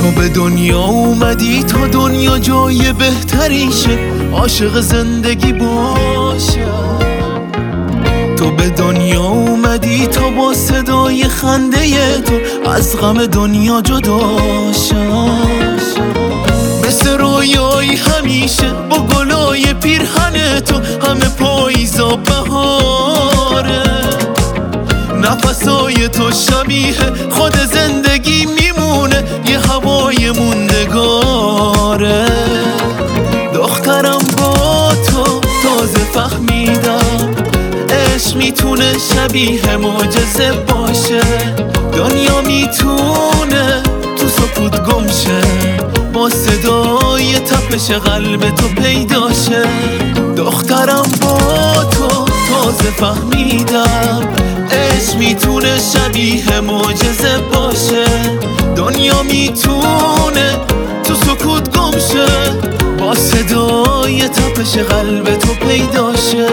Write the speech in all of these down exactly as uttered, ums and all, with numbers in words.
تو به دنیا اومدی تا دنیا جای بهتریشه، عاشق زندگی باشه. تو به دنیا اومدی تا با صدای خنده تو از غم دنیا جدا شم. مثل رویایی همیشه با گلای پیرهن تو همه پاییزا بهاره. نفسای تو شبیه خود زندگی میمونه، یه هوای موندگاره. دخترم با تو تازه فهمیدم عشق میتونه شبیه معجزه باشه. دنیا میتونه تو سکوت گم شه، با صدای تپش قلب تو پیدا شه. دخترم با تو تازه فهمیدم عشق میتونه شبیه معجزه باشه. دنیا میتونه تو سکوت گم شه، با صدای تپش قلب تو پیدا شه.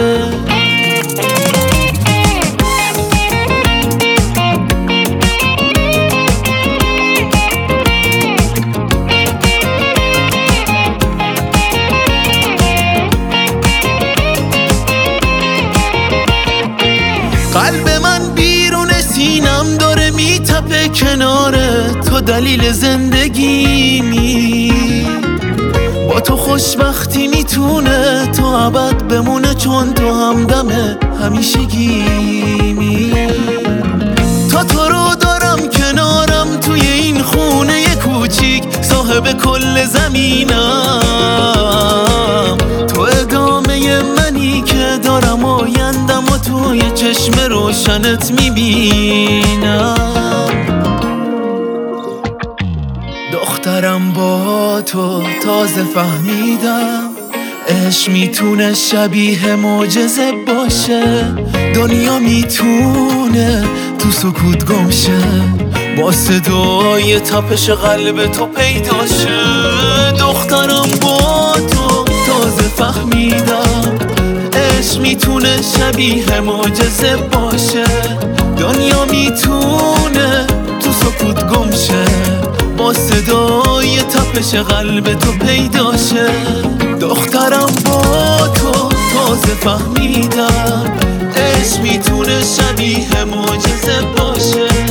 قلب من بیرون سینم داره میتپه کناره تو، دلیل زندگیمی. با تو خوشبختی میتونه تا ابد بمونه، چون تو همدم همیشگیمی. تا تو رو دارم کنارم توی این خونه کوچیک، صاحب کل زمینم. تو ادامه منی که دارم آیندم و توی چشم روشنت میبینم. دخترم با تو تازه فهمیدم عشق میتونه شبیه معجزه باشه. دنیا میتونه تو سکوت گم شه، با صدای تپش قلب تو پیدا شه. دخترم با تو تازه فهمیدم عشق میتونه شبیه معجزه باشه. دنیا میتونه تو سکوت گم شه، با صدای تپش قلب تو پیدا شه. دخترم با تو تازه فهمیدم عشق میتونه شبیه معجزه باشه.